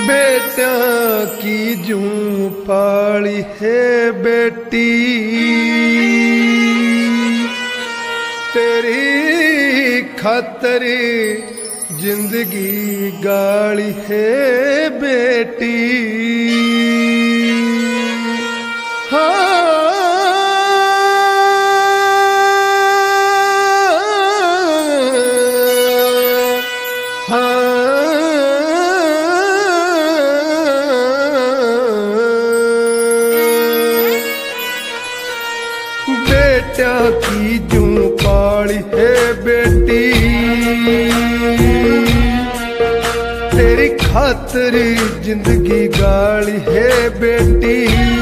बेटा की जूं पाली है बेटी, तेरी खातर जिंदगी गाली है बेटी। हाँ बेटा की जूं पाली है बेटी, तेरी खातिर जिंदगी गाली है बेटी।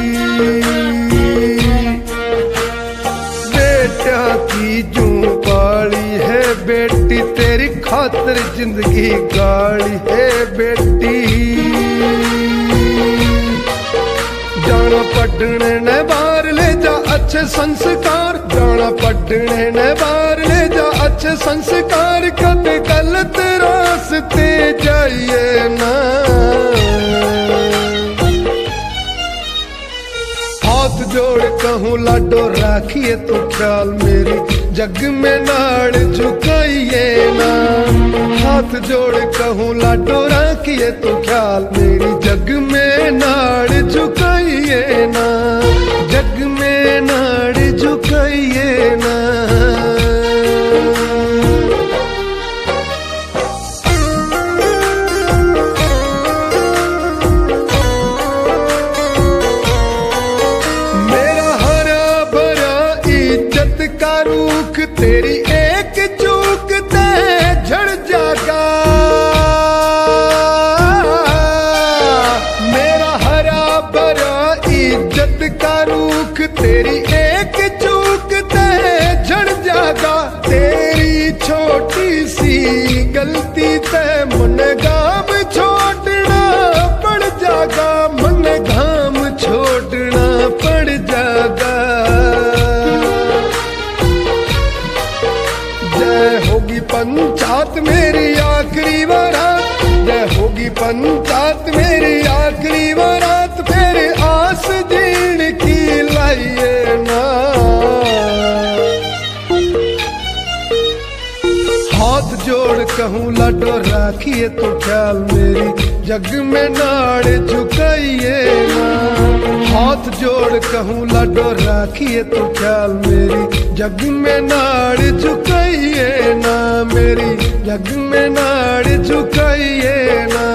बेटा की जूं पाली है बेटी, तेरी खातिर जिंदगी गाली है बेटी। जाना पढ़ने ने बाहर ले जा अच्छे संस्कार, जाना पढ़ने ने बाहर ले जा अच्छे संस्कार। कदे गलत रास्ते जाइए ना, हाथ जोड़ कहूँ लाडो राखिए तो ख्याल मेरी, जग में नाड़ झुकाइए ना। हाथ जोड़ कहूँ लाडो राखिए तो ख्याल मेरी, जग में नाड़ झुकाइए ना, जग में नाड़ झुकाइए ना। मेरा हरा भरा इज्जत का रूख, तेरी एक चूक ते झड़ जागा। मेरा हरा भरा इज्जत का रूख, तेरी एक चूक ते झड़ जागा। तेरी छोटी सी गलती ते मन गाम छोड़ना पड़ जागा, मन घाम छोड़ना पड़ जागा। जय होगी पंचायत मेरी आखिरी बारात, जय होगी पंचायत मेरी आखिरी बारात। फिर आस जीण की लाइए ना, हाथ जोड़ कहूँ लाडो राखिए तो ख्याल मेरी, जग में नाड़ झुकाइए ना। हाथ जोड़ कहूँ लाडो राखिए तो ख्याल मेरी, जग में नाड़ झुकाइए ना मेरी, जग में नाड़ झुकाइए ना।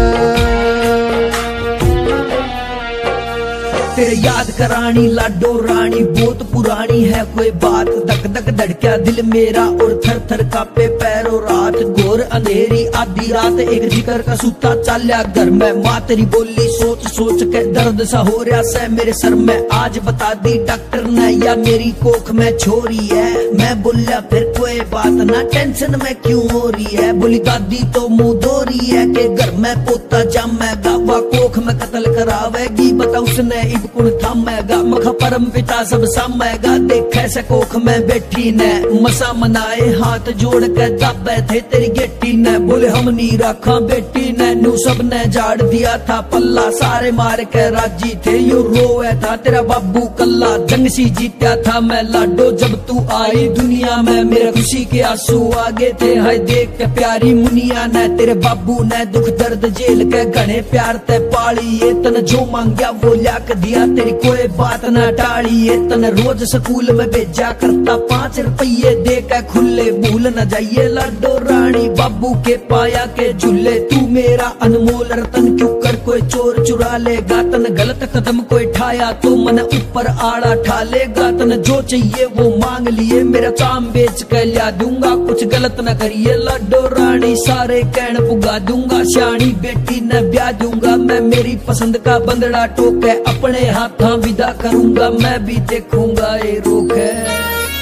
तेरे याद करानी लाडो रानी बहुत पुरानी है कोई बात। धक धक धड़का दिल मेरा और थर थर कांपे पैरों रात। घोर अंधेरी आधी रात एक जिगर का सूता चाल्या घर में। माँ तेरी बोली सोच सोच के दर्द सा हो रहा से मेरे सर में। आज बता दी डॉक्टर ने या मेरी कोख में छोरी है। मैं बोलिया फिर कोई बात ना टेंशन में क्यों हो रही है। बोली दादी तो मुंह धो रही है कि घर में पोता जमेगा, वा कोख में कत्ल करावेगी। बता उसने कुण थामेगा, मखा परम पिता सब सामेगा। देखे से कोख में बैठी ने मसा मनाए हाथ जोड़ के दाबे थे तेरी गेटी ने। बोले हम नहीं रखा बेटी ने, नू सब ने झाड़ दिया था पल्ला। सारे मार के राजी थे यू रोए था तेरा बाबू कल्ला। जंग सी जीता था मैं लाडो जब तू आई दुनिया में। मेरे खुशी के आंसू आगे थे हाय देख के प्यारी मुनिया ने। तेरे बाबू ने दुख दर्द जेल के घने प्यार ते पाली। ये तन जो मांगया वो लिया दिया, तेरी कोई बात ना टाली। ये तन रोज स्कूल में भेजा करता 5 रुपये दे के खुले। भूल न जाइए लाडो रानी बाबू के पाया के झूले। तू मेरा अनमोल रतन क्यों कर कोई चोर चुरा लेगा। तन गलत कदम कोई ठाया तो मन ऊपर आड़ा ठा लेगा। तन जो चाहिए वो मांग लिए, मेरा काम बेच के ला दूंगा। कुछ गलत न करिए लाडो रानी, सारे कहन पुगा दूंगा। श्याणी बेटी न ब्याह दूंगा मैं, मेरी पसंद का बंदड़ा टोके अपने हाथा विदा करूंगा। मैं भी देखूंगा ये रोक है।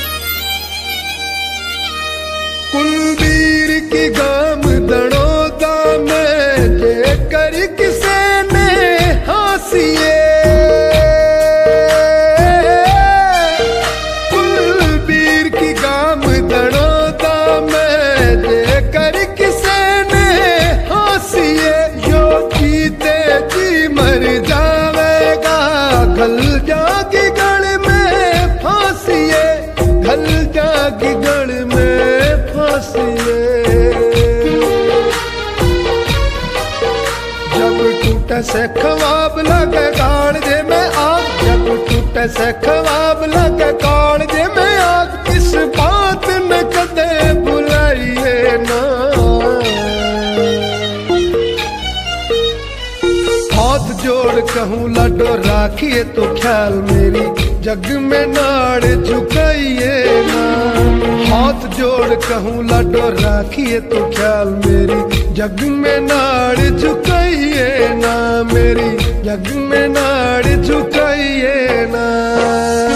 कुलबीर की गाम दड़ोदा में जे कर किसे ने हासिए। कुलबीर की गाम दड़ोदा में जे कर किसे ने हासिए। यो जीते राखिए तो ख्याल मेरी जग में नाड़ झुकाइए ना। हाथ जोड़ कहूँ लाडो राखिए तो ख्याल मेरी जग में नाड़ झुकाइए ना, मेरी जग में नाड़ झुकाइए ना।